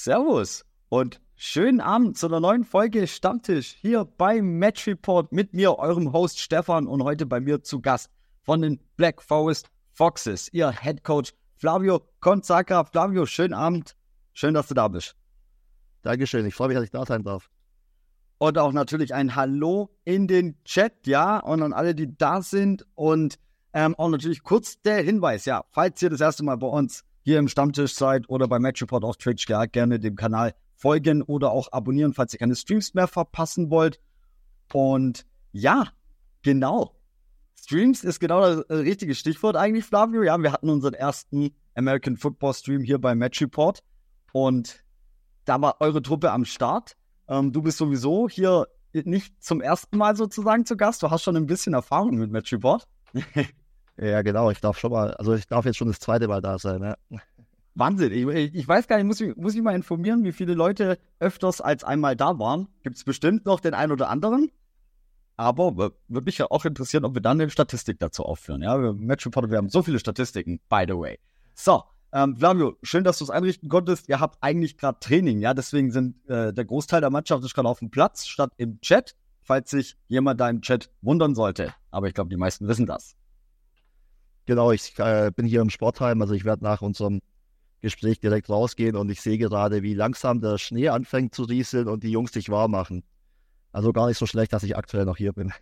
Servus und schönen Abend zu einer neuen Folge Stammtisch hier beim Match Report mit mir, eurem Host Stefan, und heute bei mir zu Gast von den Black Forest Foxes, ihr Head Coach Flavio Konzaca. Flavio, schönen Abend, schön, dass du da bist. Dankeschön, ich freue mich, dass ich da sein darf. Und auch natürlich ein Hallo in den Chat, ja, und an alle, die da sind. Und auch natürlich kurz der Hinweis, ja, falls ihr das erste Mal bei uns hier im Stammtisch seid oder bei Match Report auf Twitch, ja, gerne dem Kanal folgen oder auch abonnieren, falls ihr keine Streams mehr verpassen wollt. Und ja, genau, Streams ist genau das richtige Stichwort eigentlich, Flavio. Ja, wir hatten unseren ersten American Football Stream hier bei Match Report und da war eure Truppe am Start. Du bist sowieso hier nicht zum ersten Mal sozusagen zu Gast. Du hast schon ein bisschen Erfahrung mit Match Report. Ja, genau, ich darf jetzt schon das zweite Mal da sein. Ja. Wahnsinn, ich weiß gar nicht, muss ich mal informieren, wie viele Leute öfters als einmal da waren. Gibt es bestimmt noch den einen oder anderen. Aber würde mich ja auch interessieren, ob wir dann eine Statistik dazu aufführen. Ja, Match Report, wir haben so viele Statistiken, by the way. So, Flavio, schön, dass du es einrichten konntest. Ihr habt eigentlich gerade Training, ja, deswegen sind der Großteil der Mannschaft ist gerade auf dem Platz, statt im Chat, falls sich jemand da im Chat wundern sollte. Aber ich glaube, die meisten wissen das. Genau, ich bin hier im Sportheim, also ich werde nach unserem Gespräch direkt rausgehen und ich sehe gerade, wie langsam der Schnee anfängt zu rieseln und die Jungs sich warm machen. Also gar nicht so schlecht, dass ich aktuell noch hier bin.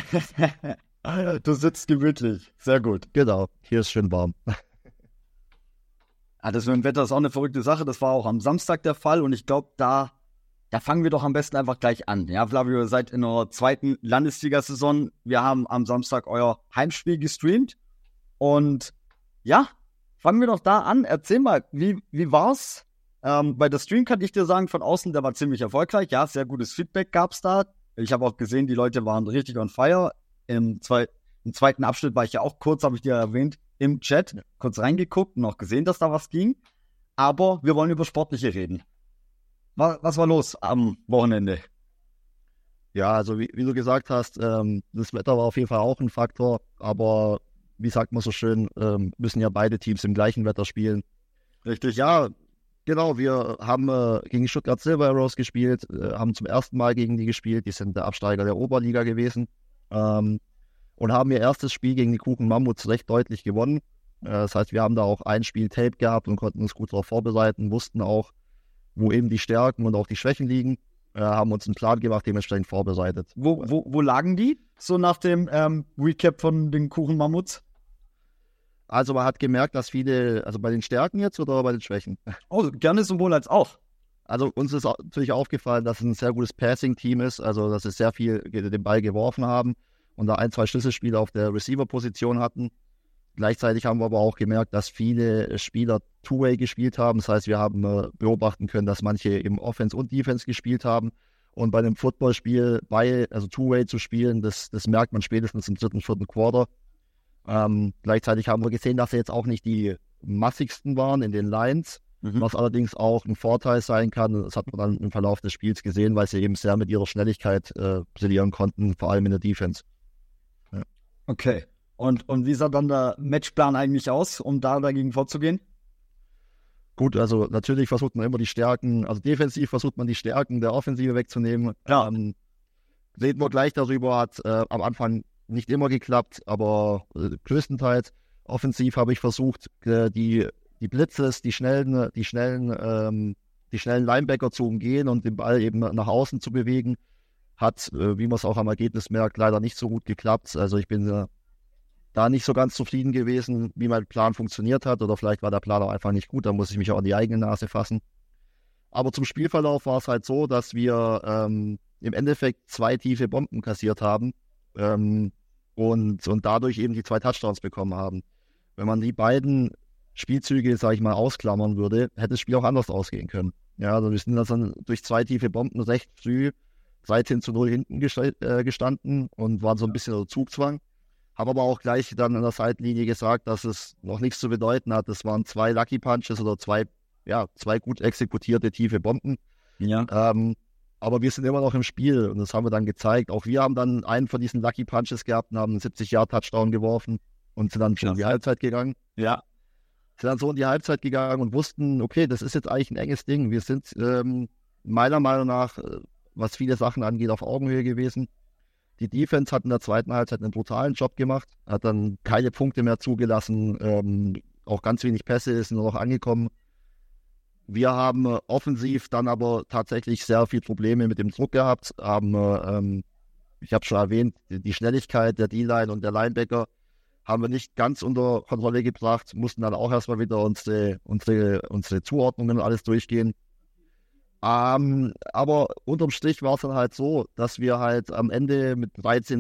Du sitzt gemütlich, sehr gut. Genau, hier ist schön warm. Das mit dem Wetter ist auch eine verrückte Sache, das war auch am Samstag der Fall und ich glaube, da fangen wir doch am besten einfach gleich an. Ja, Flavio, ihr seid in eurer zweiten Landesliga-Saison. Wir haben am Samstag euer Heimspiel gestreamt. Und ja, fangen wir doch da an. Erzähl mal, wie war's? Bei der Stream kann ich dir sagen, von außen, der war ziemlich erfolgreich. Ja, sehr gutes Feedback gab's da. Ich habe auch gesehen, die Leute waren richtig on fire. Im zweiten Abschnitt war ich ja auch kurz, habe ich dir erwähnt, im Chat kurz reingeguckt und auch gesehen, dass da was ging. Aber wir wollen über Sportliche reden. Was war los am Wochenende? Ja, also wie du gesagt hast, das Wetter war auf jeden Fall auch ein Faktor, aber wie sagt man so schön, müssen ja beide Teams im gleichen Wetter spielen. Richtig. Ja, genau, wir haben gegen Stuttgart Silver Arrows gespielt, haben zum ersten Mal gegen die gespielt, die sind der Absteiger der Oberliga gewesen und haben ihr erstes Spiel gegen die Kuchen Mammuts recht deutlich gewonnen. Das heißt, wir haben da auch ein Spiel Tape gehabt und konnten uns gut darauf vorbereiten, wussten auch, wo eben die Stärken und auch die Schwächen liegen, haben uns einen Plan gemacht, dementsprechend vorbereitet. Wo lagen die, so nach dem Recap von den Kuchen Mammuts? Also man hat gemerkt, dass viele, also bei den Stärken jetzt oder bei den Schwächen? Oh, gerne sowohl als auch. Also uns ist natürlich aufgefallen, dass es ein sehr gutes Passing-Team ist, also dass sie sehr viel den Ball geworfen haben und da 1, 2 Schlüsselspieler auf der Receiver-Position hatten. Gleichzeitig haben wir aber auch gemerkt, dass viele Spieler Two-Way gespielt haben. Das heißt, wir haben beobachten können, dass manche im Offense und Defense gespielt haben. Und bei einem Footballspiel, also Two-Way zu spielen, das merkt man spätestens im 3., 4. Quarter. Gleichzeitig haben wir gesehen, dass sie jetzt auch nicht die massigsten waren in den Lines, was allerdings auch ein Vorteil sein kann. Das hat man dann im Verlauf des Spiels gesehen, weil sie eben sehr mit ihrer Schnelligkeit brillieren konnten, vor allem in der Defense. Ja. Okay. Und wie sah dann der Matchplan eigentlich aus, um dagegen vorzugehen? Gut, also natürlich versucht man immer die Stärken, also defensiv versucht man die Stärken der Offensive wegzunehmen. Ja. Reden wir gleich darüber, hat am Anfang nicht immer geklappt, aber größtenteils offensiv habe ich versucht, die Blitzes, die schnellen Linebacker zu umgehen und den Ball eben nach außen zu bewegen. Hat, wie man es auch am Ergebnis merkt, leider nicht so gut geklappt. Also ich bin da nicht so ganz zufrieden gewesen, wie mein Plan funktioniert hat, oder vielleicht war der Plan auch einfach nicht gut, da muss ich mich auch an die eigene Nase fassen. Aber zum Spielverlauf war es halt so, dass wir im Endeffekt 2 tiefe Bomben kassiert haben und dadurch eben die 2 Touchdowns bekommen haben. Wenn man die beiden Spielzüge, sage ich mal, ausklammern würde, hätte das Spiel auch anders ausgehen können. Ja, also wir sind dann durch 2 tiefe Bomben recht früh 13-0 hinten gestanden und waren so ein bisschen unter Zugzwang. Habe aber auch gleich dann an der Seitenlinie gesagt, dass es noch nichts zu bedeuten hat. Es waren 2 Lucky Punches oder 2 gut exekutierte tiefe Bomben. Ja. Aber wir sind immer noch im Spiel und das haben wir dann gezeigt. Auch wir haben dann einen von diesen Lucky Punches gehabt und haben einen 70-Yard-Touchdown geworfen und sind dann schon in die Halbzeit gegangen. Ja. sind dann so in die Halbzeit gegangen und wussten, okay, das ist jetzt eigentlich ein enges Ding. Wir sind meiner Meinung nach, was viele Sachen angeht, auf Augenhöhe gewesen. Die Defense hat in der zweiten Halbzeit einen brutalen Job gemacht, hat dann keine Punkte mehr zugelassen, auch ganz wenig Pässe ist nur noch angekommen. Wir haben offensiv dann aber tatsächlich sehr viele Probleme mit dem Druck gehabt, haben, ich habe schon erwähnt, die Schnelligkeit der D-Line und der Linebacker haben wir nicht ganz unter Kontrolle gebracht, mussten dann auch erstmal wieder unsere Zuordnungen und alles durchgehen. Aber unterm Strich war es dann halt so, dass wir halt am Ende mit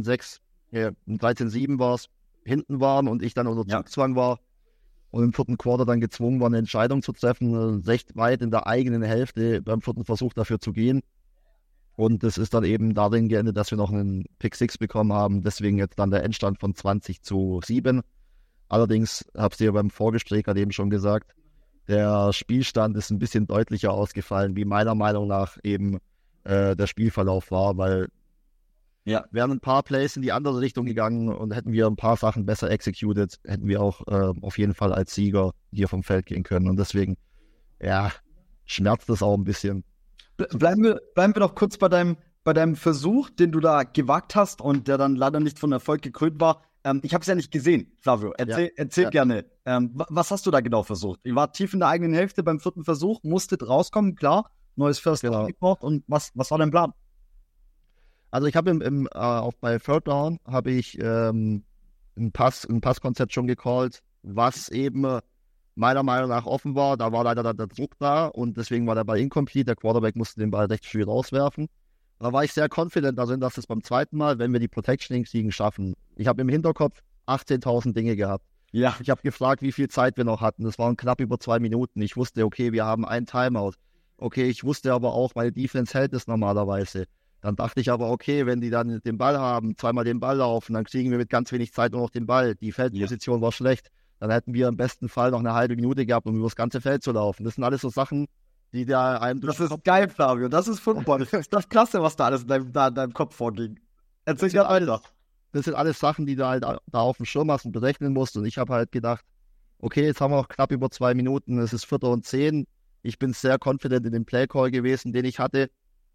13-7 war es, hinten waren und ich dann unter Zugzwang war und im vierten Quarter dann gezwungen war, eine Entscheidung zu treffen, recht weit in der eigenen Hälfte beim vierten Versuch dafür zu gehen. Und das ist dann eben darin geendet, dass wir noch einen Pick-6 bekommen haben, deswegen jetzt dann der Endstand von 20-7. Allerdings, habe ich dir beim Vorgespräch gerade eben schon gesagt, der Spielstand ist ein bisschen deutlicher ausgefallen, wie meiner Meinung nach eben der Spielverlauf war, weil wären ein paar Plays in die andere Richtung gegangen und hätten wir ein paar Sachen besser executed, hätten wir auch auf jeden Fall als Sieger hier vom Feld gehen können. Und deswegen, schmerzt das auch ein bisschen. Bleiben wir noch kurz bei deinem Versuch, den du da gewagt hast und der dann leider nicht von Erfolg gekrönt war. Ich habe es ja nicht gesehen, Flavio. Erzähl gerne. Was hast du da genau versucht? Ihr wart tief in der eigenen Hälfte beim vierten Versuch, musstet rauskommen, klar. Neues First Down gebraucht. Und was war dein Plan? Also ich habe bei Third Down habe ich ein Passkonzept schon gecallt, was eben meiner Meinung nach offen war. Da war leider der Druck da und deswegen war der Ball incomplete. Der Quarterback musste den Ball recht früh rauswerfen. Da war ich sehr confident darin, dass es beim zweiten Mal, wenn wir die Protection hinkriegen, schaffen. Ich habe im Hinterkopf 18.000 Dinge gehabt. Ja. Ich habe gefragt, wie viel Zeit wir noch hatten. Das waren knapp über 2 Minuten. Ich wusste, okay, wir haben ein Timeout. Okay, ich wusste aber auch, meine Defense hält es normalerweise. Dann dachte ich aber, okay, wenn die dann den Ball haben, zweimal den Ball laufen, dann kriegen wir mit ganz wenig Zeit nur noch den Ball. Die Feldposition war schlecht. Dann hätten wir im besten Fall noch eine halbe Minute gehabt, um über das ganze Feld zu laufen. Das sind alles so Sachen, die da einem... Das ist geil, Flavio. Das ist Football. Das ist das klasse, was da alles in deinem Kopf vorging. Erzähl dir weiter. Das sind alles Sachen, die du halt da auf dem Schirm hast und berechnen musst. Und ich habe halt gedacht, okay, jetzt haben wir noch knapp über 2 Minuten. Es ist 4. und 10. Ich bin sehr confident in dem Playcall gewesen, den ich hatte.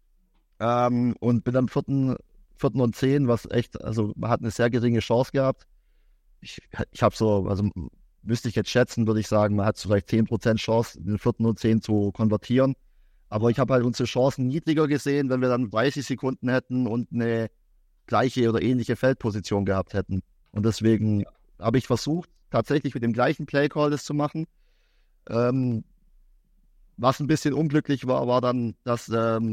Und bin am 4. und 10, was echt, also man hat eine sehr geringe Chance gehabt. Ich habe so, also müsste ich jetzt schätzen, würde ich sagen, man hat vielleicht 10% Chance, den 4. und 10 zu konvertieren. Aber ich habe halt unsere Chancen niedriger gesehen, wenn wir dann 30 Sekunden hätten und eine gleiche oder ähnliche Feldposition gehabt hätten. Und deswegen habe ich versucht, tatsächlich mit dem gleichen Playcall das zu machen. Was ein bisschen unglücklich war dann, dass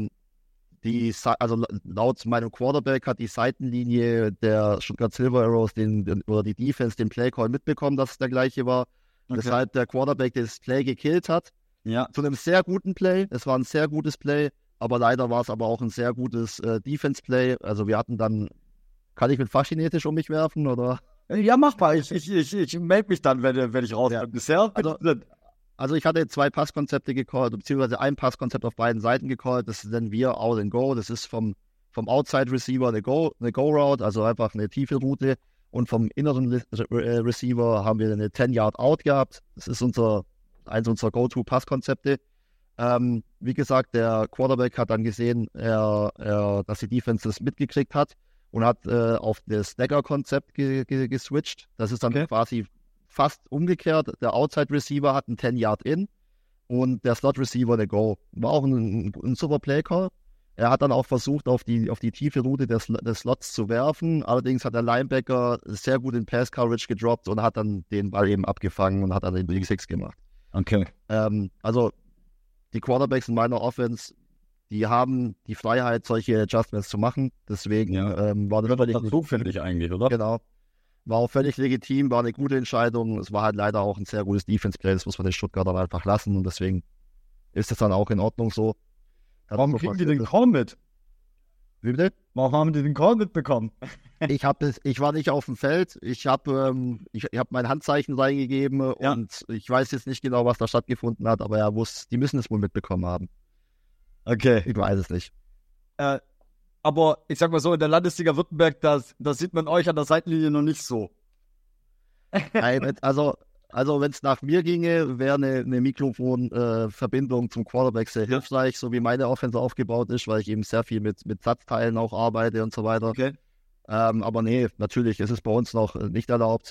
laut meinem Quarterback hat die Seitenlinie der Stuttgart Silver Arrows oder die Defense den Playcall mitbekommen, dass es der gleiche war. Okay. Weshalb der Quarterback das Play gekillt hat. Ja. Zu einem sehr guten Play. Es war ein sehr gutes Play, aber leider war es aber auch ein sehr gutes Defense-Play. Also wir hatten dann, kann ich mit Faschinetisch um mich werfen, oder? Ja, mach mal. Ich melde mich dann, wenn ich raus bin. Bisher. Also ich hatte 2 Passkonzepte gecallt, beziehungsweise ein Passkonzept auf beiden Seiten gecallt. Das nennen wir Out and Go. Das ist vom Outside Receiver eine Go-Route, also einfach eine tiefe Route. Und vom inneren Receiver haben wir eine 10-Yard-Out gehabt. Das ist eins unserer Go-To-Passkonzepte. Wie gesagt, der Quarterback hat dann gesehen, dass die Defense das mitgekriegt hat und hat auf das Stagger-Konzept geswitcht. Das ist dann quasi fast umgekehrt. Der Outside Receiver hat einen 10-Yard-In und der Slot Receiver eine Go. War auch ein super Play-Call. Er hat dann auch versucht, auf die tiefe Route des Slots zu werfen. Allerdings hat der Linebacker sehr gut in Pass-Coverage gedroppt und hat dann den Ball eben abgefangen und hat dann den Big Six gemacht. Okay. Also die Quarterbacks in meiner Offense, die haben die Freiheit, solche Adjustments zu machen. Deswegen war das völlig zufällig eigentlich, oder? Genau. War auch völlig legitim, war eine gute Entscheidung. Es war halt leider auch ein sehr gutes Defense-Play. Das muss man den Stuttgartern einfach lassen. Und deswegen ist es dann auch in Ordnung so. Warum kriegen die den Call mit? Wie bitte? Warum haben die den Call mitbekommen? Ich war nicht auf dem Feld. Ich hab mein Handzeichen reingegeben und ich weiß jetzt nicht genau, was da stattgefunden hat, aber die müssen es wohl mitbekommen haben. Okay. Ich weiß es nicht. Aber ich sag mal so, in der Landesliga Württemberg, da sieht man euch an der Seitenlinie noch nicht so. Nein, also Also wenn es nach mir ginge, wäre eine Mikrofon-Verbindung zum Quarterback sehr hilfreich, so wie meine Offense aufgebaut ist, weil ich eben sehr viel mit Satzteilen auch arbeite und so weiter. Okay. Aber nee, natürlich, es ist bei uns noch nicht erlaubt.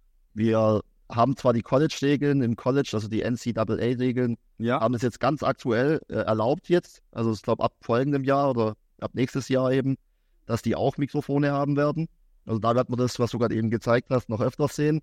Wir haben zwar die College-Regeln im College, also die NCAA-Regeln, Ja. haben es jetzt ganz aktuell erlaubt jetzt, also ich glaube ab folgendem Jahr oder ab nächstes Jahr eben, dass die auch Mikrofone haben werden. Also da wird man das, was du gerade eben gezeigt hast, noch öfters sehen.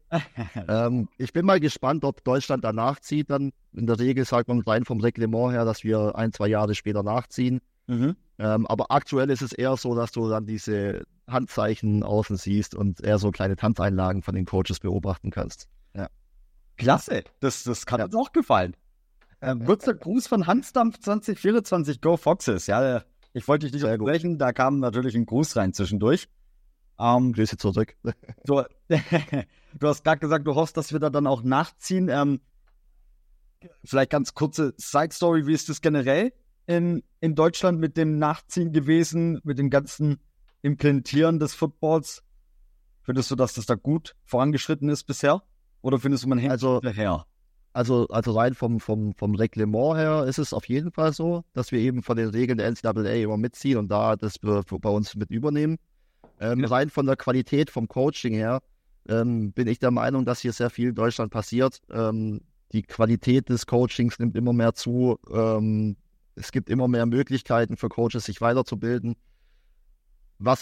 Ich bin mal gespannt, ob Deutschland da nachzieht. Dann in der Regel sagt man rein vom Reglement her, dass wir 1-2 Jahre später nachziehen. Aber aktuell ist es eher so, dass du dann diese Handzeichen außen siehst und eher so kleine Tanzeinlagen von den Coaches beobachten kannst. Ja. Klasse, das kann uns auch gefallen. Kurzer Gruß von Hansdampf 2024, Go Foxes. Ja, ich wollte dich nicht unterbrechen, da kam natürlich ein Gruß rein zwischendurch. Grüße zurück. Du hast gerade gesagt, du hoffst, dass wir da dann auch nachziehen. Vielleicht ganz kurze Side-Story, wie ist das generell in Deutschland mit dem Nachziehen gewesen, mit dem ganzen Implementieren des Footballs? Findest du, dass das da gut vorangeschritten ist bisher? Oder findest du, man hängt hinterher? Also rein vom Reglement her ist es auf jeden Fall so, dass wir eben von den Regeln der NCAA immer mitziehen und da das wir bei uns mit übernehmen. Rein von der Qualität vom Coaching her bin ich der Meinung, dass hier sehr viel in Deutschland passiert. Die Qualität des Coachings nimmt immer mehr zu. Es gibt immer mehr Möglichkeiten für Coaches, sich weiterzubilden. Was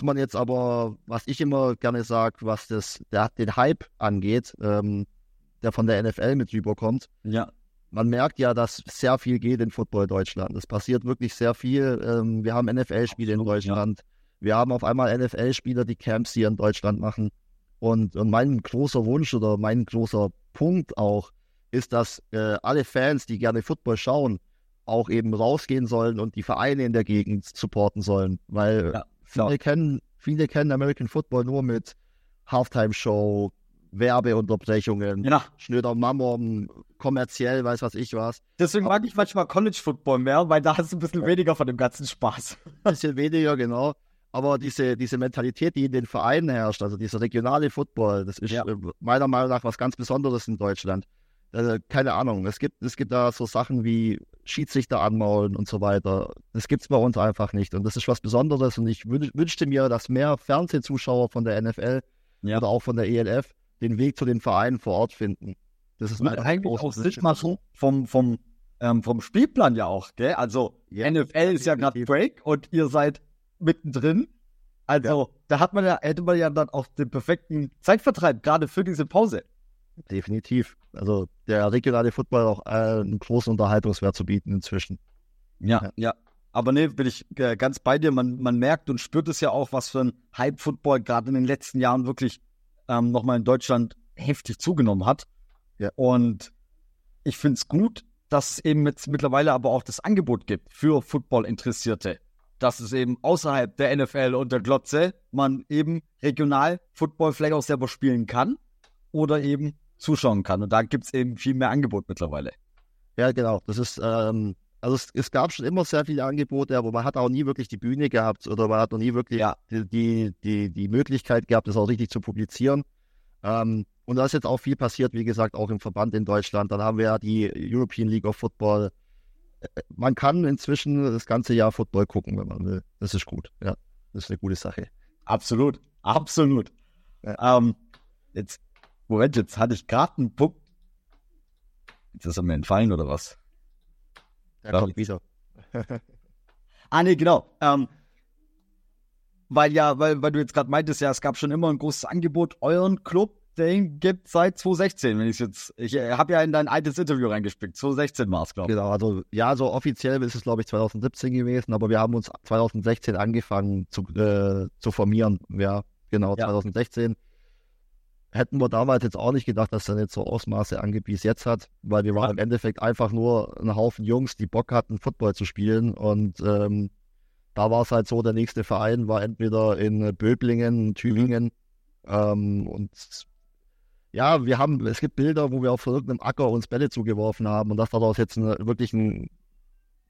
ich immer gerne sage, was den Hype angeht, der von der NFL mit rüberkommt. Ja. Man merkt ja, dass sehr viel geht in Football Deutschland. Es passiert wirklich sehr viel. Wir haben NFL-Spiele in Deutschland. Ja. Wir haben auf einmal NFL-Spieler, die Camps hier in Deutschland machen. Und mein großer Wunsch oder mein großer Punkt auch ist, dass alle Fans, die gerne Football schauen, auch eben rausgehen sollen und die Vereine in der Gegend supporten sollen. Weil viele kennen American Football nur mit Halftime-Show, Werbeunterbrechungen, schnöder Mammon, kommerziell, weiß was ich was. Deswegen mag ich manchmal College Football mehr, weil da hast du ein bisschen weniger von dem ganzen Spaß. Ein bisschen weniger, genau. Aber diese Mentalität, die in den Vereinen herrscht, also dieser regionale Football, das ist meiner Meinung nach was ganz Besonderes in Deutschland. Keine Ahnung, es gibt da so Sachen wie Schiedsrichter anmaulen und so weiter. Das gibt es bei uns einfach nicht. Und das ist was Besonderes. Und ich wünschte mir, dass mehr Fernsehzuschauer von der NFL oder auch von der ELF den Weg zu den Vereinen vor Ort finden. Das ist eigentlich auch Sinn machen vom Spielplan ja auch, gell? Also NFL ist ja gerade Break und ihr seid mittendrin. Also da hätte man ja dann auch den perfekten Zeitvertreib, gerade für diese Pause. Definitiv. Also der regionale Football hat auch einen großen Unterhaltungswert zu bieten inzwischen. Ja. Aber nee, bin ich ganz bei dir. Man merkt und spürt es ja auch, was für ein Hype-Football gerade in den letzten Jahren wirklich nochmal in Deutschland heftig zugenommen hat. Ja. Und ich finde es gut, dass es eben jetzt mittlerweile aber auch das Angebot gibt für Football-Interessierte. Dass es eben außerhalb der NFL und der Glotze man eben regional Football vielleicht auch selber spielen kann oder eben zuschauen kann. Und da gibt es eben viel mehr Angebot mittlerweile. Ja, genau. Das ist, also es gab schon immer sehr viele Angebote, aber man hat auch nie wirklich die Bühne gehabt oder man hat noch nie wirklich die Möglichkeit gehabt, das auch richtig zu publizieren. Und da ist jetzt auch viel passiert, wie gesagt, auch im Verband in Deutschland. Dann haben wir ja die European League of Football. Man kann inzwischen das ganze Jahr Football gucken, wenn man will. Das ist gut. Ja, das ist eine gute Sache. Absolut. Ja. Jetzt hatte ich gerade einen Punkt. Jetzt ist er mir entfallen, oder was? Der kommt wieder. Nee, genau. Weil du jetzt gerade meintest, ja, es gab schon immer ein großes Angebot. Euren Club, den gibt seit 2016, ich habe ja in dein altes Interview reingespickt. 2016 war es, glaube ich. Genau, also ja, so offiziell ist es, glaube ich, 2017 gewesen, aber wir haben uns 2016 angefangen zu formieren. Ja, genau, 2016. Hätten wir damals jetzt auch nicht gedacht, dass er jetzt so Ausmaße angeht, wie es jetzt hat, weil wir waren im Endeffekt einfach nur ein Haufen Jungs, die Bock hatten, Football zu spielen. Und da war es halt so, der nächste Verein war entweder in Böblingen, Tübingen. Und ja, es gibt Bilder, wo wir auf irgendeinem Acker uns Bälle zugeworfen haben und dass daraus jetzt wirklich eine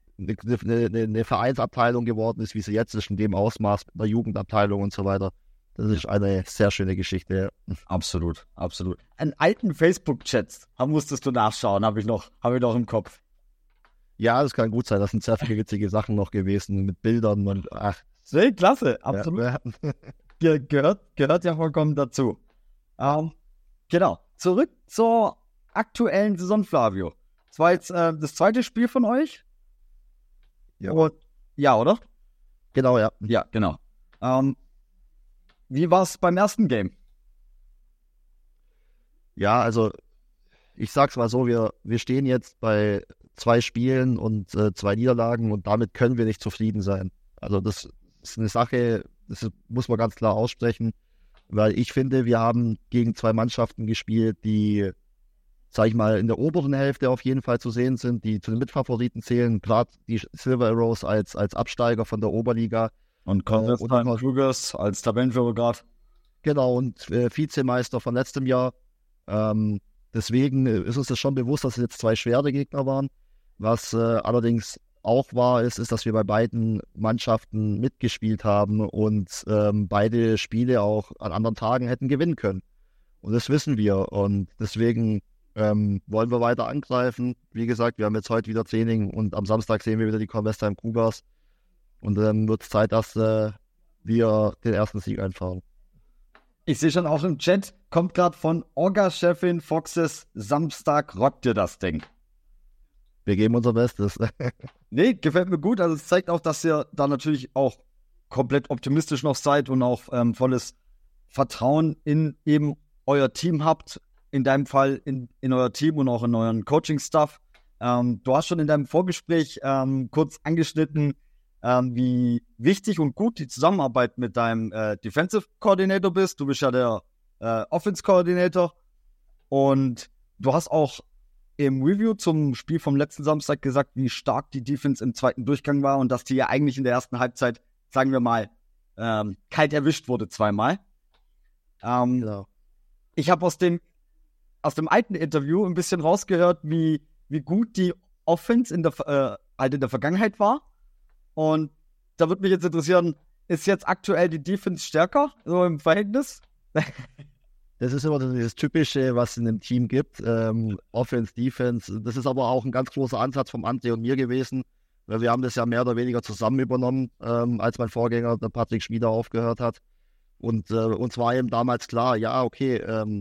Vereinsabteilung geworden ist, wie sie jetzt ist, in dem Ausmaß mit einer Jugendabteilung und so weiter. Das ist eine sehr schöne Geschichte. Absolut, absolut. Einen alten Facebook-Chat musstest du nachschauen, habe ich noch im Kopf. Ja, das kann gut sein. Das sind sehr viele witzige Sachen noch gewesen mit Bildern und ach. Sehr klasse, absolut. Ja. Gehört ja vollkommen dazu. Genau. Zurück zur aktuellen Saison, Flavio. Das war jetzt das zweite Spiel von euch? Ja. Ja, oder? Genau, ja. Ja, genau. Wie war es beim ersten Game? Ja, also ich sag's mal so, wir stehen jetzt bei 2 Spielen und 2 Niederlagen und damit können wir nicht zufrieden sein. Also das ist eine Sache, muss man ganz klar aussprechen, weil ich finde, wir haben gegen 2 Mannschaften gespielt, die, sag ich mal, in der oberen Hälfte auf jeden Fall zu sehen sind, die zu den Mitfavoriten zählen, gerade die Silver Arrows als Absteiger von der Oberliga. Und Convestheim Cougars als Tabellenführer gerade. Genau, und Vizemeister von letztem Jahr. Deswegen ist uns das schon bewusst, dass es jetzt 2 schwere Gegner waren. Was allerdings auch wahr ist, dass wir bei beiden Mannschaften mitgespielt haben und beide Spiele auch an anderen Tagen hätten gewinnen können. Und das wissen wir. Und deswegen wollen wir weiter angreifen. Wie gesagt, wir haben jetzt heute wieder Training und am Samstag sehen wir wieder die Convestheim Cougars. Und dann wird es Zeit, dass wir den ersten Sieg einfahren. Ich sehe schon auch im Chat, kommt gerade von Orga-Chefin Foxes, Samstag rockt ihr das Ding. Wir geben unser Bestes. Nee, gefällt mir gut. Also es zeigt auch, dass ihr da natürlich auch komplett optimistisch noch seid und auch volles Vertrauen in eben euer Team habt. In deinem Fall in euer Team und auch in euren Coaching-Stuff. Du hast schon in deinem Vorgespräch kurz angeschnitten, wie wichtig und gut die Zusammenarbeit mit deinem Defensive Coordinator bist. Du bist ja der Offense Coordinator und du hast auch im Review zum Spiel vom letzten Samstag gesagt, wie stark die Defense im zweiten Durchgang war und dass die ja eigentlich in der ersten Halbzeit, sagen wir mal, kalt erwischt wurde 2-mal. Genau. Ich habe aus dem alten Interview ein bisschen rausgehört, wie gut die Offense in der Vergangenheit war. Und da würde mich jetzt interessieren, ist jetzt aktuell die Defense stärker, so im Verhältnis? Das ist immer das Typische, was es in einem Team gibt. Offense, Defense. Das ist aber auch ein ganz großer Ansatz vom André und mir gewesen. Weil wir haben das ja mehr oder weniger zusammen übernommen, als mein Vorgänger, der Patrick Schmieder, aufgehört hat. Und uns war eben damals klar, ja, okay,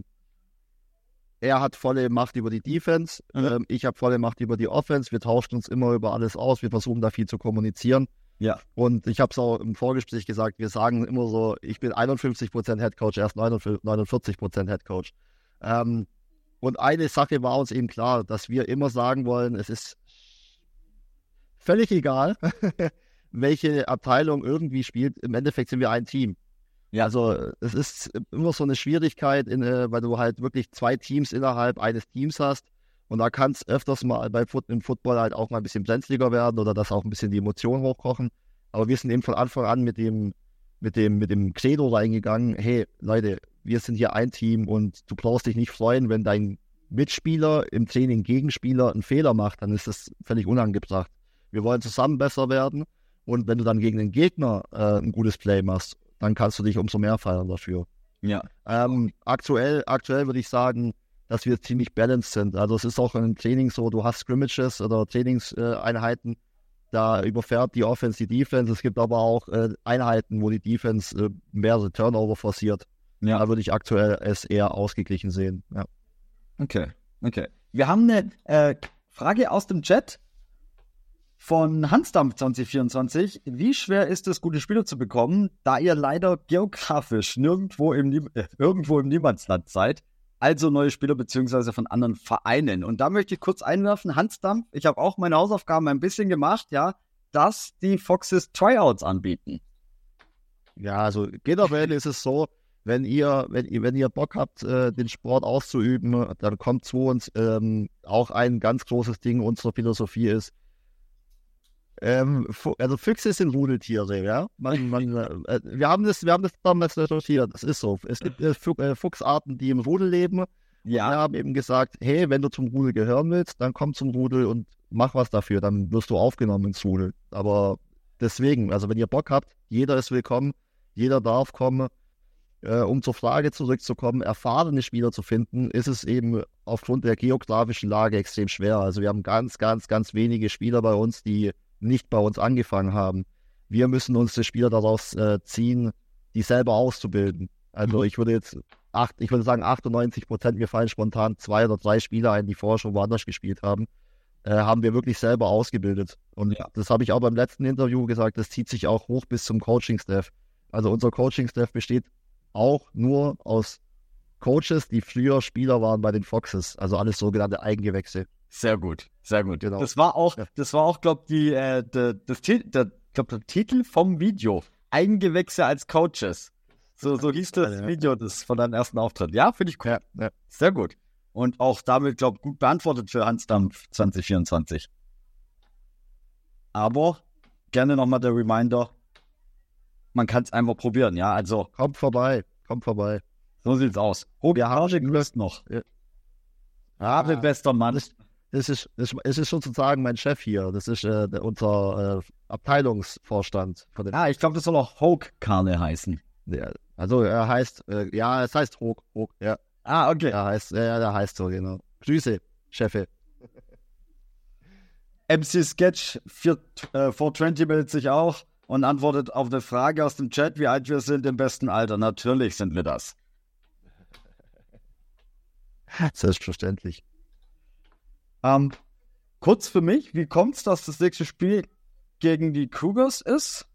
er hat volle Macht über die Defense, ich habe volle Macht über die Offense. Wir tauschen uns immer über alles aus, wir versuchen da viel zu kommunizieren. Ja. Und ich habe es auch im Vorgespräch gesagt, wir sagen immer so, ich bin 51% Headcoach, er ist 49% Headcoach. Und eine Sache war uns eben klar, dass wir immer sagen wollen, es ist völlig egal, welche Abteilung irgendwie spielt, im Endeffekt sind wir ein Team. Ja. Also es ist immer so eine Schwierigkeit, weil du halt wirklich 2 Teams innerhalb eines Teams hast und da kann es öfters mal im Football halt auch mal ein bisschen brenzliger werden oder dass auch ein bisschen die Emotionen hochkochen. Aber wir sind eben von Anfang an mit dem Credo reingegangen, hey Leute, wir sind hier ein Team und du brauchst dich nicht freuen, wenn dein Mitspieler im Training Gegenspieler einen Fehler macht, dann ist das völlig unangebracht. Wir wollen zusammen besser werden und wenn du dann gegen den Gegner ein gutes Play machst, dann kannst du dich umso mehr feiern dafür. Ja. Aktuell würde ich sagen, dass wir ziemlich balanced sind. Also es ist auch im Training so, du hast Scrimmages oder Trainingseinheiten, da überfährt die Offense die Defense. Es gibt aber auch Einheiten, wo die Defense mehrere Turnover forciert. Ja. Da würde ich aktuell es eher ausgeglichen sehen. Ja. Okay. Wir haben eine Frage aus dem Chat von Hansdampf 2024. Wie schwer ist es, gute Spieler zu bekommen, da ihr leider geografisch irgendwo im Niemandsland seid? Also neue Spieler beziehungsweise von anderen Vereinen. Und da möchte ich kurz einwerfen, Hansdampf, ich habe auch meine Hausaufgaben ein bisschen gemacht, ja, dass die Foxes Tryouts anbieten. Ja, also generell ist es so, wenn ihr Bock habt, den Sport auszuüben, dann kommt zu uns. Auch ein ganz großes Ding unserer Philosophie ist, also Füchse sind Rudeltiere, ja. Wir haben das damals recherchiert, das ist so. Es gibt Fuchsarten, die im Rudel leben. Ja. Wir haben eben gesagt, hey, wenn du zum Rudel gehören willst, dann komm zum Rudel und mach was dafür, dann wirst du aufgenommen ins Rudel. Aber deswegen, also wenn ihr Bock habt, jeder ist willkommen, jeder darf kommen. Um zur Frage zurückzukommen, erfahrene Spieler zu finden, ist es eben aufgrund der geografischen Lage extrem schwer. Also wir haben ganz, ganz, ganz wenige Spieler bei uns, die nicht bei uns angefangen haben. Wir müssen uns die Spieler daraus ziehen, die selber auszubilden. Also ich würde sagen 98%, mir fallen spontan 2 oder 3 Spieler ein, die vorher schon woanders gespielt haben, haben wir wirklich selber ausgebildet. Und das habe ich auch beim letzten Interview gesagt, das zieht sich auch hoch bis zum Coaching-Staff. Also unser Coaching-Staff besteht auch nur aus Coaches, die früher Spieler waren bei den Foxes. Also alles sogenannte Eigengewächse. Sehr gut, sehr gut. Genau. Das war auch, glaube ich, der Titel vom Video. Eigengewächse als Coaches. So hieß das Video von deinem ersten Auftritt. Ja, finde ich cool. Ja. Sehr gut. Und auch damit, glaube ich, gut beantwortet für Hans Dampf 2024. Aber gerne nochmal der Reminder, man kann es einfach probieren, ja, also. Kommt vorbei. So sieht's aus. Wir haben Lust noch. Bester Mann. Es ist sozusagen mein Chef hier. Das ist unser Abteilungsvorstand. Ich glaube, das soll auch Hoke Karne heißen. Ja, also er heißt, es heißt Hoke, ja. Okay. Der heißt so, genau. Grüße, Chefe. MC Sketch 420 meldet sich auch und antwortet auf eine Frage aus dem Chat, wie alt wir sind im besten Alter. Natürlich sind wir das. Selbstverständlich. Kurz für mich, wie kommt's, dass das nächste Spiel gegen die Cougars ist?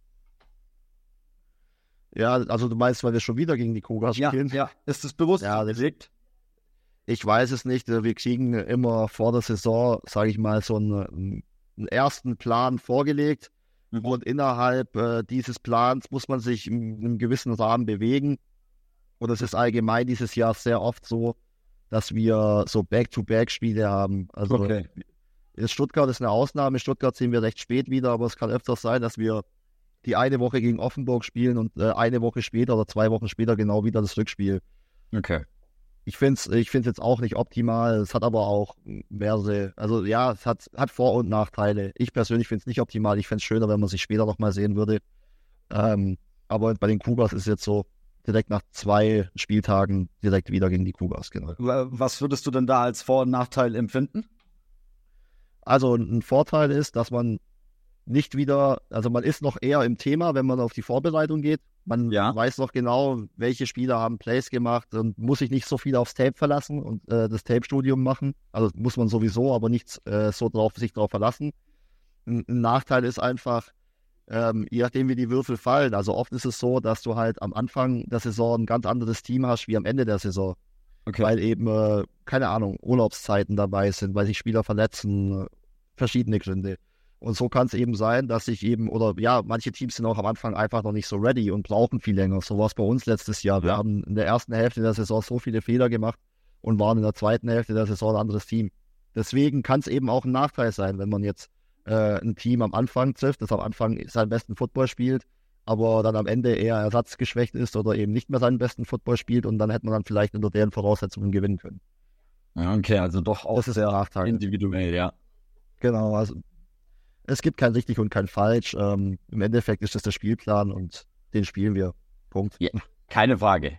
Ja, also du meinst, weil wir schon wieder gegen die Cougars spielen? Ja. Ist das bewusst gelegt? Ich weiß es nicht. Wir kriegen immer vor der Saison, sage ich mal, so einen ersten Plan vorgelegt. Und innerhalb dieses Plans muss man sich in einem gewissen Rahmen bewegen. Und es ist allgemein dieses Jahr sehr oft so, dass wir so Back-to-Back-Spiele haben. Also Stuttgart ist eine Ausnahme. Stuttgart sehen wir recht spät wieder, aber es kann öfters sein, dass wir die eine Woche gegen Offenburg spielen und eine Woche später oder 2 Wochen später genau wieder das Rückspiel. Okay. Ich finde es jetzt auch nicht optimal. Es hat aber auch es hat Vor- und Nachteile. Ich persönlich finde es nicht optimal. Ich fände es schöner, wenn man sich später nochmal sehen würde. Aber bei den Cougars ist es jetzt so, direkt nach 2 Spieltagen direkt wieder gegen die Cougars, genau. Was würdest du denn da als Vor- und Nachteil empfinden? Also ein Vorteil ist, dass man nicht wieder, also man ist noch eher im Thema, wenn man auf die Vorbereitung geht. Man weiß noch genau, welche Spieler haben Plays gemacht und muss sich nicht so viel aufs Tape verlassen und das Tape-Studium machen. Also muss man sowieso, aber nicht sich darauf verlassen. Ein Nachteil ist einfach, je nachdem wie die Würfel fallen. Also oft ist es so, dass du halt am Anfang der Saison ein ganz anderes Team hast wie am Ende der Saison. Okay. Weil eben, keine Ahnung, Urlaubszeiten dabei sind, weil sich Spieler verletzen, verschiedene Gründe. Und so kann es eben sein, dass manche Teams sind auch am Anfang einfach noch nicht so ready und brauchen viel länger. So war es bei uns letztes Jahr. Wir haben in der ersten Hälfte der Saison so viele Fehler gemacht und waren in der zweiten Hälfte der Saison ein anderes Team. Deswegen kann es eben auch ein Nachteil sein, wenn man jetzt ein Team am Anfang trifft, das am Anfang seinen besten Football spielt, aber dann am Ende eher ersatzgeschwächt ist oder eben nicht mehr seinen besten Football spielt und dann hätte man dann vielleicht unter deren Voraussetzungen gewinnen können. Ja, okay, also doch auch sehr individuell, ja. Genau, also es gibt kein richtig und kein falsch. Im Endeffekt ist das der Spielplan und den spielen wir. Punkt. Ja, keine Frage.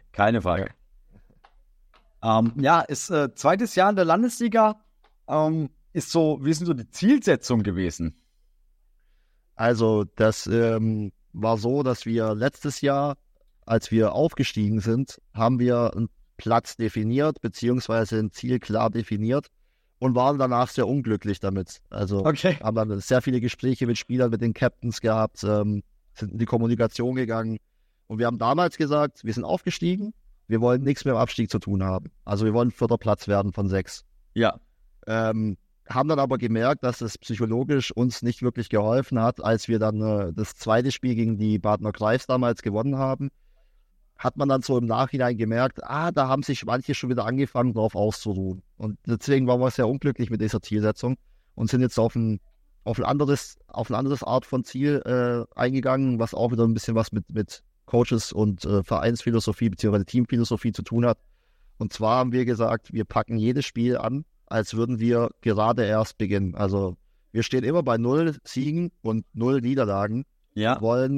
Ist zweites Jahr in der Landesliga. Wie sind so die Zielsetzungen gewesen? Also das war so, dass wir letztes Jahr, als wir aufgestiegen sind, haben wir einen Platz definiert, beziehungsweise ein Ziel klar definiert. Und waren danach sehr unglücklich damit. Also haben dann sehr viele Gespräche mit Spielern, mit den Captains gehabt, sind in die Kommunikation gegangen. Und wir haben damals gesagt, wir sind aufgestiegen, wir wollen nichts mehr mit dem Abstieg zu tun haben. Also wir wollen 4. Platz werden von 6. Ja. Haben dann aber gemerkt, dass es psychologisch uns nicht wirklich geholfen hat, als wir dann das zweite Spiel gegen die Badener Greifs damals gewonnen haben. Hat man dann so im Nachhinein gemerkt, da haben sich manche schon wieder angefangen, darauf auszuruhen. Und deswegen waren wir sehr unglücklich mit dieser Zielsetzung und sind jetzt auf ein anderes Art von Ziel eingegangen, was auch wieder ein bisschen was mit Coaches und Vereinsphilosophie bzw. Teamphilosophie zu tun hat. Und zwar haben wir gesagt, wir packen jedes Spiel an, als würden wir gerade erst beginnen. Also wir stehen immer bei 0 Siegen und 0 Niederlagen. Ja. Wollen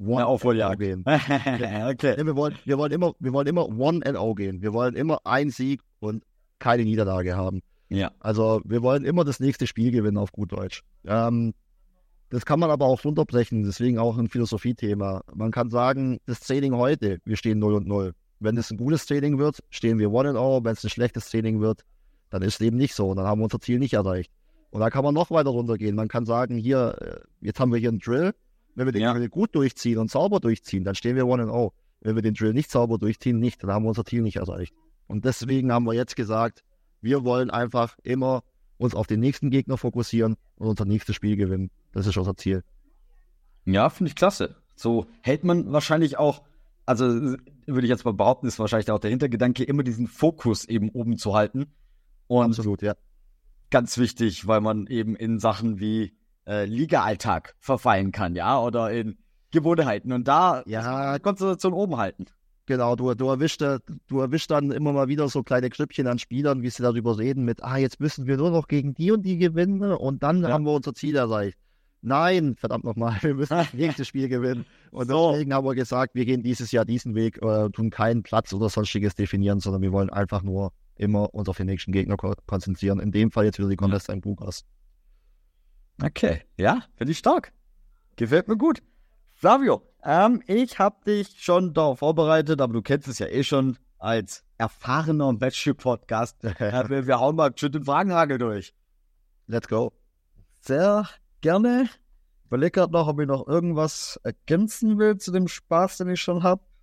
1-0 gehen. Okay. Wir wollen immer 1-0 gehen. Wir wollen immer einen Sieg und keine Niederlage haben. Ja. Also wir wollen immer das nächste Spiel gewinnen, auf gut Deutsch. Das kann man aber auch runterbrechen, deswegen auch ein Philosophiethema. Man kann sagen, das Training heute, wir stehen 0-0. Wenn es ein gutes Training wird, stehen wir 1-0. Wenn es ein schlechtes Training wird, dann ist es eben nicht so. Dann haben wir unser Ziel nicht erreicht. Und da kann man noch weiter runtergehen. Man kann sagen, hier, jetzt haben wir hier einen Drill. Wenn wir den Drill gut durchziehen und sauber durchziehen, dann stehen wir 1-0. Wenn wir den Drill nicht sauber durchziehen, nicht, dann haben wir unser Ziel nicht erreicht. Und deswegen haben wir jetzt gesagt, wir wollen einfach immer uns auf den nächsten Gegner fokussieren und unser nächstes Spiel gewinnen. Das ist unser Ziel. Ja, finde ich klasse. So hält man wahrscheinlich auch, also würde ich jetzt mal behaupten, ist wahrscheinlich auch der Hintergedanke, immer diesen Fokus eben oben zu halten. Und absolut, ja. Ganz wichtig, weil man eben in Sachen wie Liga-Alltag verfallen kann, ja, oder in Gewohnheiten. Und da Konzentration oben halten. Genau, du erwischst dann immer mal wieder so kleine Grüppchen an Spielern, wie sie darüber reden mit, jetzt müssen wir nur noch gegen die und die gewinnen und dann haben wir unser Ziel erreicht. Nein, verdammt nochmal, wir müssen das nächste Spiel gewinnen. Und deswegen haben wir gesagt, wir gehen dieses Jahr diesen Weg, tun keinen Platz oder sonstiges definieren, sondern wir wollen einfach nur immer uns auf den nächsten Gegner konzentrieren. In dem Fall jetzt wieder die Contest in Bukarest. Okay, ja, finde ich stark. Gefällt mir gut. Flavio, ich habe dich schon darauf vorbereitet, aber du kennst es ja eh schon als erfahrener Match-Podcast. Wir hauen mal schön den Fragenhagel durch. Let's go. Sehr gerne. Ich überlege gerade noch, ob ich noch irgendwas ergänzen will zu dem Spaß, den ich schon habe.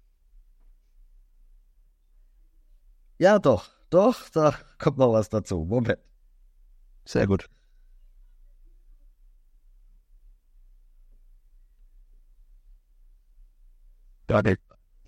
Ja, doch, da kommt noch was dazu. Moment. Sehr gut. Danke.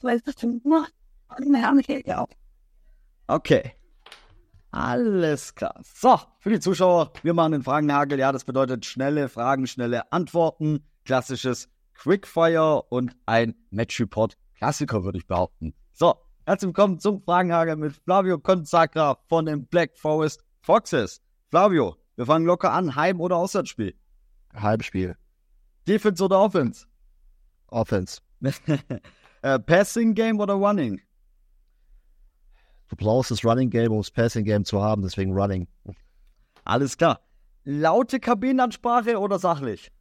Okay. Alles klar. So, für die Zuschauer, wir machen den Fragenhagel. Ja, das bedeutet schnelle Fragen, schnelle Antworten. Klassisches Quickfire und ein Match-Report-Klassiker, würde ich behaupten. So, herzlich willkommen zum Fragenhagel mit Flavio Konzagra von den Black Forest Foxes. Flavio, wir fangen locker an. Heim- oder Auswärtsspiel? Heimspiel. Defense oder Offense? Offense. Passing Game oder Running? Du brauchst das Running Game, um das Passing Game zu haben, deswegen Running. Alles klar. Laute Kabinenansprache oder sachlich?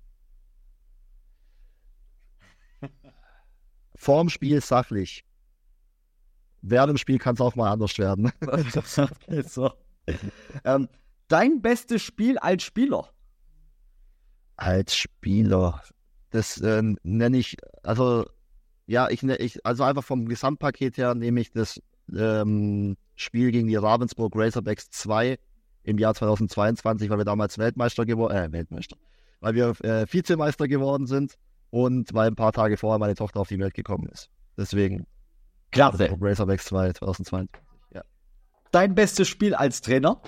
Vorm Spiel sachlich. Während dem Spiel kann es auch mal anders werden. Okay, so. Dein bestes Spiel als Spieler? Als Spieler. Das nenne ich, also also einfach vom Gesamtpaket her nehme ich das Spiel gegen die Ravensburg Razorbacks 2 im Jahr 2022, weil wir damals weil wir Vizemeister geworden sind und weil ein paar Tage vorher meine Tochter auf die Welt gekommen ist. Deswegen Klasse. Razorbacks 2 2022. Ja. Dein bestes Spiel als Trainer?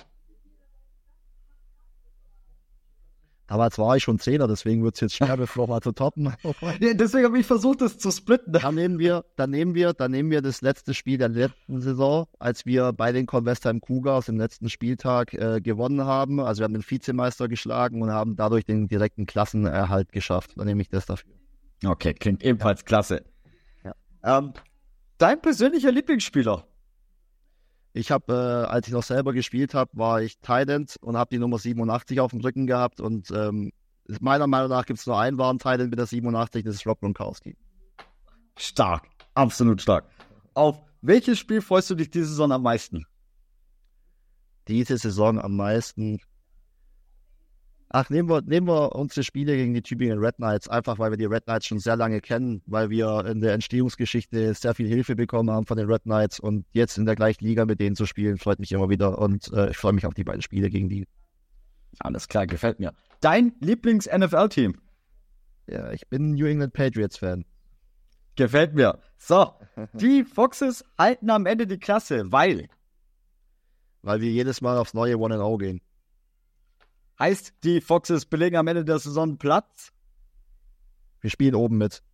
Damals war ich schon Trainer, deswegen wird es jetzt schwer, das nochmal zu toppen. Ja, deswegen habe ich versucht, das zu splitten. Dann nehmen wir das letzte Spiel der letzten Saison, als wir bei den Convestheim Cougars im letzten Spieltag gewonnen haben. Also wir haben den Vizemeister geschlagen und haben dadurch den direkten Klassenerhalt geschafft. Dann nehme ich das dafür. Okay, klingt ebenfalls klasse. Ja. Dein persönlicher Lieblingsspieler? Ich habe, als ich noch selber gespielt habe, war ich Tight End und habe die Nummer 87 auf dem Rücken gehabt und meiner Meinung nach gibt es nur einen wahren Tight End mit der 87, das ist Rob Gronkowski. Stark, absolut stark. Auf welches Spiel freust du dich diese Saison am meisten? Diese Saison am meisten? Nehmen wir unsere Spiele gegen die Tübingen Red Knights, einfach weil wir die Red Knights schon sehr lange kennen, weil wir in der Entstehungsgeschichte sehr viel Hilfe bekommen haben von den Red Knights und jetzt in der gleichen Liga mit denen zu spielen, freut mich immer wieder und ich freue mich auf die beiden Spiele gegen die. Alles klar, gefällt mir. Dein Lieblings-NFL-Team? Ja, ich bin New England Patriots-Fan. Gefällt mir. So, die Foxes halten am Ende die Klasse, weil wir jedes Mal aufs neue 1-0 gehen. Heißt, die Foxes belegen am Ende der Saison Platz? Wir spielen oben mit.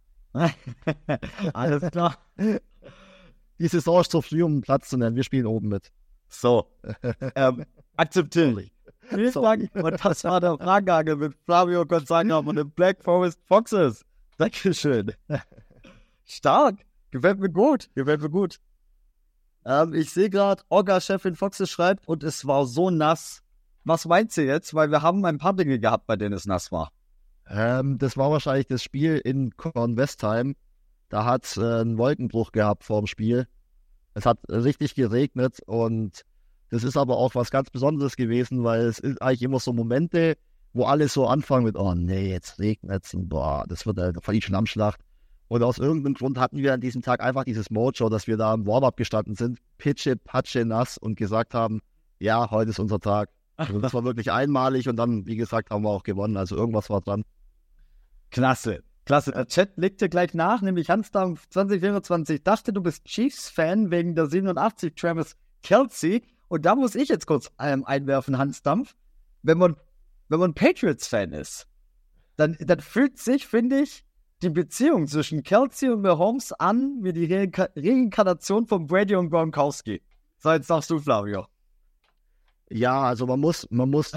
Alles klar. Die Saison ist zu früh, um einen Platz zu nennen. Wir spielen oben mit. So. Akzeptiere ich. Vielen Dank. Und das war der Fragenhagel mit Flavio Gonzaga von den Black Forest Foxes. Dankeschön. Stark. Gefällt mir gut. Gefällt mir gut. Ich sehe gerade, Orga-Chefin Foxe schreibt, und es war so nass. Was meint sie jetzt? Weil wir haben ein paar Dinge gehabt, bei denen es nass war. Das war wahrscheinlich das Spiel in Kornwestheim. Da hat es einen Wolkenbruch gehabt vor dem Spiel. Es hat richtig geregnet und das ist aber auch was ganz Besonderes gewesen, weil es ist eigentlich immer so Momente, wo alle so anfangen mit, oh nee, jetzt regnet es und boah, das wird voll die Schlammschlacht. Und aus irgendeinem Grund hatten wir an diesem Tag einfach dieses Mojo, dass wir da im Warm-up gestanden sind, Pitsche, Patsche, nass und gesagt haben, ja, heute ist unser Tag. Also das war wirklich einmalig und dann, wie gesagt, haben wir auch gewonnen. Also irgendwas war dran. Klasse. Klasse. Der Chat legt dir gleich nach, nämlich Hansdampf 2024 dachte, du bist Chiefs-Fan wegen der 87 Travis Kelce. Und da muss ich jetzt kurz einwerfen, Hansdampf. Wenn man Patriots-Fan ist, dann fühlt sich, finde ich, die Beziehung zwischen Kelce und Mahomes an wie die Reinkarnation von Brady und Gronkowski. So, jetzt sagst du, Flavio. Ja, also man muss,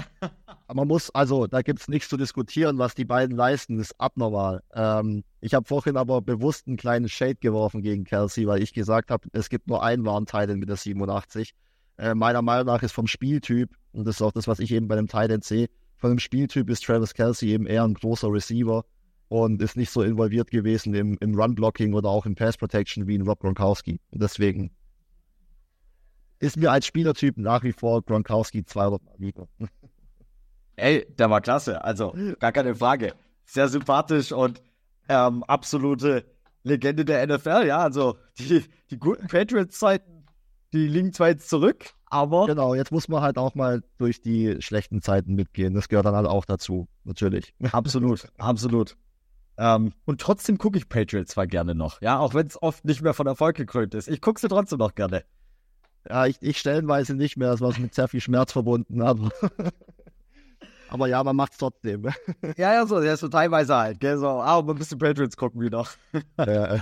also da gibt es nichts zu diskutieren, was die beiden leisten, ist abnormal. Ich habe vorhin aber bewusst einen kleinen Shade geworfen gegen Kelce, weil ich gesagt habe, es gibt nur einen wahren Tight End mit der 87. Meiner Meinung nach ist vom Spieltyp, und das ist auch das, was ich eben bei dem Tight End sehe, von dem Spieltyp ist Travis Kelce eben eher ein großer Receiver und ist nicht so involviert gewesen im Run-Blocking oder auch im Pass-Protection wie ein Rob Gronkowski. Und deswegen ist mir als Spielertyp nach wie vor Gronkowski 200 Mal lieber. Ey, der war klasse, also gar keine Frage. Sehr sympathisch und absolute Legende der NFL, ja, also die guten Patriots-Zeiten, die liegen zwar jetzt zurück, aber... Genau, jetzt muss man halt auch mal durch die schlechten Zeiten mitgehen, das gehört dann halt auch dazu, natürlich. Absolut, absolut. Und trotzdem gucke ich Patriots zwar gerne noch, ja, auch wenn es oft nicht mehr von Erfolg gekrönt ist. Ich gucke sie trotzdem noch gerne. Ja, ich stellenweise nicht mehr, das war mit sehr viel Schmerz verbunden, aber ja, man macht's trotzdem. Ja, so teilweise halt, gell, so, aber ein bisschen Patriots gucken wir noch. Ja.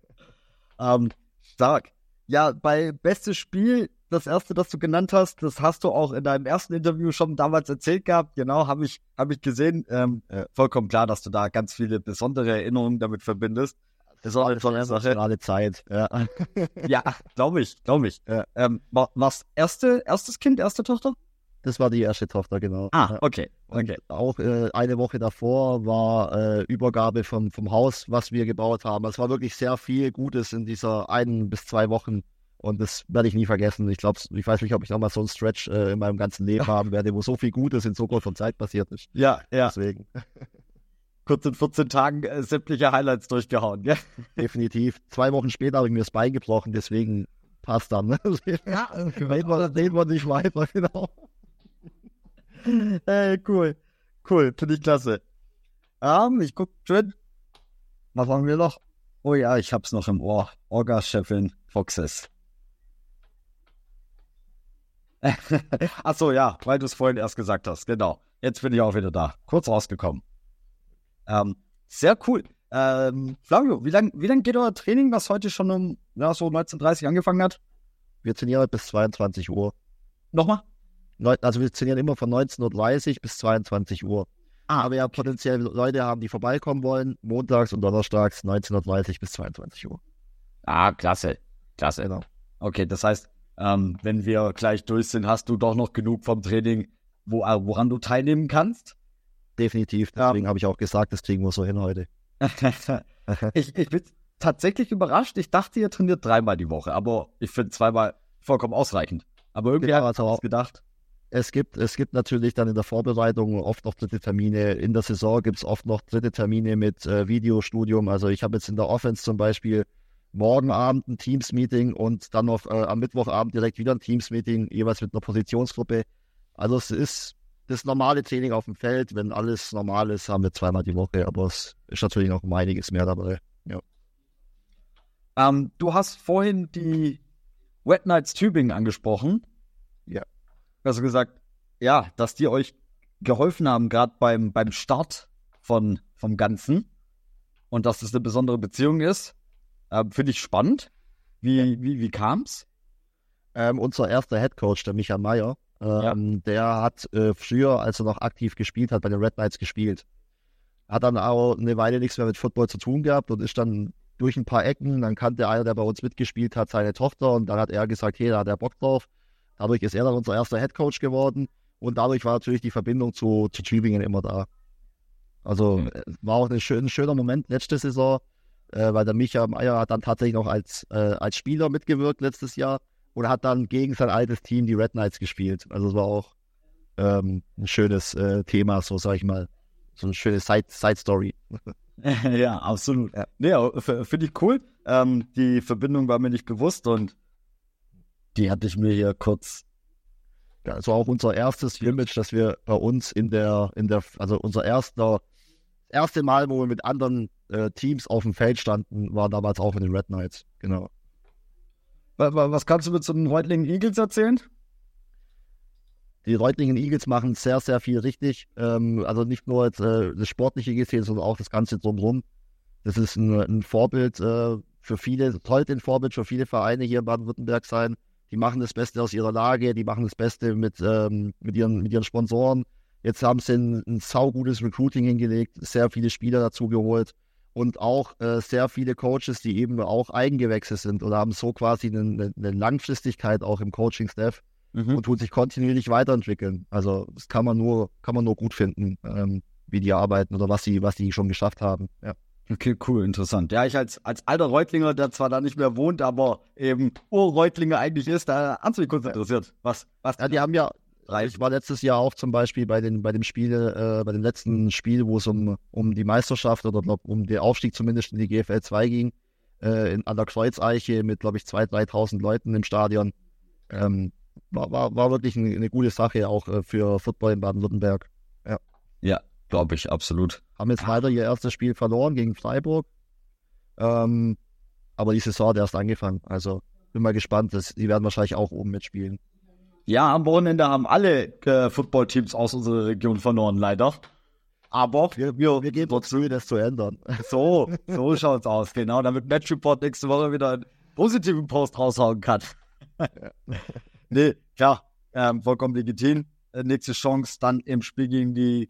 Stark. Ja, bei Bestes Spiel, das erste, das du genannt hast, das hast du auch in deinem ersten Interview schon damals erzählt gehabt, genau, habe ich gesehen. Vollkommen klar, dass du da ganz viele besondere Erinnerungen damit verbindest. Das war eine emotionale Zeit. Ja, ja, glaube ich. Ja. Was erstes Kind, erste Tochter? Das war die erste Tochter, genau. Ah, okay. Auch eine Woche davor war Übergabe vom Haus, was wir gebaut haben. Es war wirklich sehr viel Gutes in dieser 1 bis 2 Wochen und das werde ich nie vergessen. Ich weiß nicht, ob ich nochmal so einen Stretch in meinem ganzen Leben haben werde, wo so viel Gutes in so kurzer Zeit passiert ist. Ja. Deswegen. Kurz in 14 Tagen sämtliche Highlights durchgehauen, gell? Definitiv. 2 Wochen später habe ich mir das Bein gebrochen, deswegen passt dann. Ne? Ja, reden wir nicht weiter, genau. Hey, cool. Finde ich klasse. Ich guck schön. Was haben wir noch? Oh ja, ich hab's noch im Ohr. Orga-Chefin Foxes. Ach so, ja, weil du es vorhin erst gesagt hast. Genau. Jetzt bin ich auch wieder da. Kurz rausgekommen. Sehr cool. Flavio, wie lang geht euer Training, was heute schon um so 19:30 angefangen hat? Wir trainieren bis 22 Uhr. Nochmal? Also wir trainieren immer von 19:30 bis 22 Uhr. Aber ja, potenziell Leute haben, die vorbeikommen wollen, montags und donnerstags 19:30 bis 22 Uhr. Ah, klasse. Genau. Okay, das heißt, wenn wir gleich durch sind, hast du doch noch genug vom Training, woran du teilnehmen kannst? Definitiv, deswegen habe ich auch gesagt, das kriegen wir so hin heute. Ich bin tatsächlich überrascht. Ich dachte, ihr trainiert 3-mal die Woche, aber ich finde 2-mal vollkommen ausreichend. Aber irgendwie habe ich auch gedacht. Es gibt natürlich dann in der Vorbereitung oft noch dritte Termine. In der Saison gibt es oft noch dritte Termine mit Videostudium. Also ich habe jetzt in der Offense zum Beispiel morgen Abend ein Teams-Meeting und dann noch am Mittwochabend direkt wieder ein Teams-Meeting, jeweils mit einer Positionsgruppe. Also es ist das normale Training auf dem Feld. Wenn alles normal ist, haben wir 2-mal die Woche, aber es ist natürlich noch um einiges mehr dabei. Ja. Du hast vorhin die Red Knights Tübingen angesprochen. Ja. Also gesagt, ja, dass die euch geholfen haben, gerade beim Start vom Ganzen und dass das eine besondere Beziehung ist. Finde ich spannend. Wie kam's? Unser erster Headcoach, der Michael Meyer, der hat früher, als er noch aktiv gespielt hat, bei den Red Knights gespielt. hat dann auch eine Weile nichts mehr mit Football zu tun gehabt und ist dann durch ein paar Ecken, dann kannte einer, der bei uns mitgespielt hat, seine Tochter und dann hat er gesagt, hey, da hat er Bock drauf. Dadurch ist er dann unser erster Headcoach geworden und dadurch war natürlich die Verbindung zu Tübingen immer da. Also war auch ein schöner Moment letzte Saison, weil der Micha Meier hat dann tatsächlich noch als Spieler mitgewirkt letztes Jahr und hat dann gegen sein altes Team die Red Knights gespielt. Also es war auch ein schönes Thema, so sag ich mal. So eine schöne Side-Story. Ja, absolut. Ja. Nee, finde ich cool. Die Verbindung war mir nicht bewusst und die hatte ich mir hier kurz. Ja, also auch unser erstes Image, dass wir bei uns also unser erste Mal, wo wir mit anderen Teams auf dem Feld standen, war damals auch mit den Red Knights. Genau. Was kannst du mit so den Reutlingen Eagles erzählen? Die Reutlingen Eagles machen sehr, sehr viel richtig. Also nicht nur jetzt, das Sportliche gesehen, sondern auch das Ganze drumherum. Das ist ein Vorbild für viele, sollte ein Vorbild für viele Vereine hier in Baden-Württemberg sein. Die machen das Beste aus ihrer Lage, die machen das Beste mit ihren Sponsoren. Jetzt haben sie ein saugutes Recruiting hingelegt, sehr viele Spieler dazu geholt und auch sehr viele Coaches, die eben auch Eigengewächse sind oder haben so quasi eine Langfristigkeit auch im Coaching-Staff. Und tun sich kontinuierlich weiterentwickeln. Also das kann man nur gut finden, wie die arbeiten oder was sie schon geschafft haben. Ja. Okay, cool, interessant. Ja, ich als alter Reutlinger, der zwar da nicht mehr wohnt, aber eben Urreutlinger eigentlich ist, da hat es mich kurz interessiert. Was? Ja, die haben ja, ich war letztes Jahr auch zum Beispiel bei dem letzten Spiel, wo es um die Meisterschaft oder glaub, um den Aufstieg zumindest in die GFL 2 ging, an der Kreuzeiche mit, glaube ich, 2.000, 3.000 Leuten im Stadion. War wirklich eine gute Sache auch für Football in Baden-Württemberg. Ja, glaube ich, absolut. Haben jetzt leider ihr erstes Spiel verloren gegen Freiburg. Aber die Saison hat erst angefangen. Also bin mal gespannt. Die werden wahrscheinlich auch oben mitspielen. Ja, am Wochenende haben alle Footballteams aus unserer Region verloren, leider. Aber wir geben uns Mühe, das zu ändern. So schaut's aus, genau. Damit Match Report nächste Woche wieder einen positiven Post raushauen kann. Nee, klar, vollkommen legitim. Nächste Chance dann im Spiel gegen die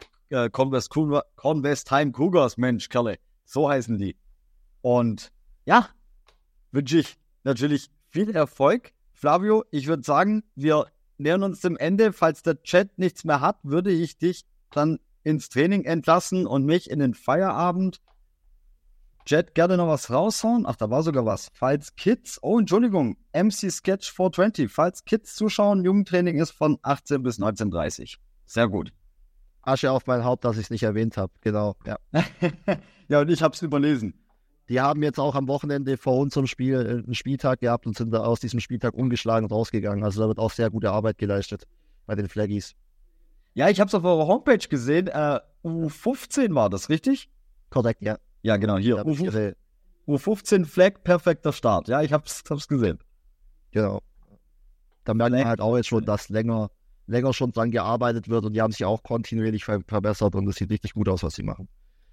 Convestheim Cougars, Mensch, Kerle, so heißen die. Und ja, wünsche ich natürlich viel Erfolg. Flavio, ich würde sagen, wir nähern uns dem Ende. Falls der Chat nichts mehr hat, würde ich dich dann ins Training entlassen und mich in den Feierabend. Jet, gerne noch was raushauen? Ach, da war sogar was. Falls Kids, Entschuldigung, MC Sketch 420. Falls Kids zuschauen, Jugendtraining ist von 18 bis 19:30. Sehr gut. Asche auf mein Haupt, dass ich es nicht erwähnt habe. Genau, ja. Ja, und ich habe es überlesen. Die haben jetzt auch am Wochenende vor unserem Spiel einen Spieltag gehabt und sind da aus diesem Spieltag ungeschlagen rausgegangen. Also da wird auch sehr gute Arbeit geleistet bei den Flaggies. Ja, ich habe es auf eurer Homepage gesehen. U15 war das, richtig? Korrekt, ja. Ja, genau, hier. U15 Flag, perfekter Start. Ja, ich hab's gesehen. Genau. Da merkt man halt auch jetzt schon, dass länger schon dran gearbeitet wird und die haben sich auch kontinuierlich verbessert und es sieht richtig gut aus, was sie machen.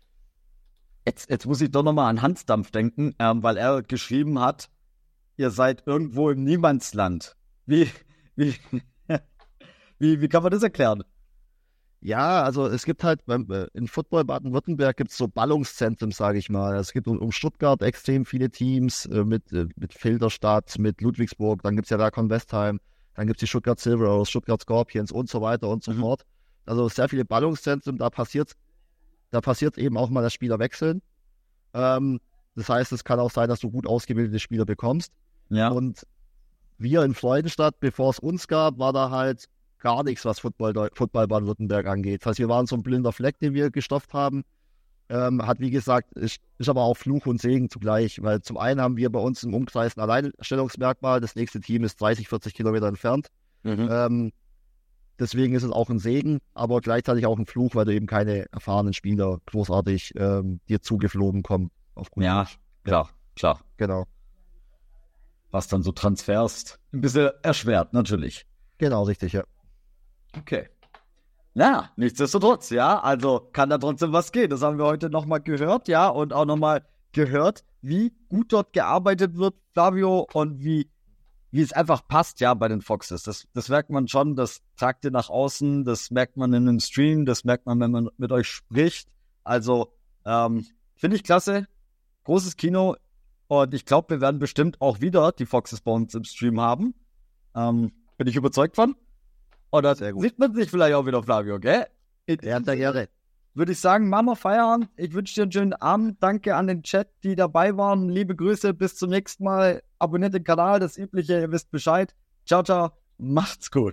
Jetzt muss ich doch nochmal an Hansdampf denken, weil er geschrieben hat, ihr seid irgendwo im Niemandsland. Wie kann man das erklären? Ja, also es gibt halt in Football Baden-Württemberg gibt es so Ballungszentren, sage ich mal. Es gibt um Stuttgart extrem viele Teams mit Filderstadt, mit Ludwigsburg, dann gibt es ja da Convestheim, dann gibt es die Stuttgart Silver, Stuttgart Scorpions und so weiter und so fort. Also sehr viele Ballungszentren, da passiert eben auch mal, dass Spieler wechseln. Das heißt, es kann auch sein, dass du gut ausgebildete Spieler bekommst. Ja. Und wir in Freudenstadt, bevor es uns gab, war da halt gar nichts, was Football Baden-Württemberg angeht. Das heißt, wir waren so ein blinder Fleck, den wir gestopft haben. Hat, wie gesagt, ist aber auch Fluch und Segen zugleich, weil zum einen haben wir bei uns im Umkreis ein Alleinstellungsmerkmal, das nächste Team ist 30, 40 Kilometer entfernt. Deswegen ist es auch ein Segen, aber gleichzeitig auch ein Fluch, weil du eben keine erfahrenen Spieler großartig dir zugeflogen kommen. Ja, klar. Genau. Was dann so Transfers ein bisschen erschwert, natürlich. Genau, richtig, ja. Okay. Ja, nichtsdestotrotz, ja, also kann da trotzdem was gehen. Das haben wir heute nochmal gehört, ja, und auch nochmal gehört, wie gut dort gearbeitet wird, Flavio, und wie es einfach passt, ja, bei den Foxes. Das merkt man schon, das tragt ihr nach außen, das merkt man in dem Stream, das merkt man, wenn man mit euch spricht. Also, finde ich klasse. Großes Kino. Und ich glaube, wir werden bestimmt auch wieder die Foxes bei uns im Stream haben. Bin ich überzeugt von. Oder sieht man sich vielleicht auch wieder, Flavio, gell? Gerne. Würde ich sagen, machen wir Feierabend. Ich wünsche dir einen schönen Abend. Danke an den Chat, die dabei waren. Liebe Grüße, bis zum nächsten Mal. Abonniert den Kanal, das Übliche, ihr wisst Bescheid. Ciao, ciao. Macht's gut.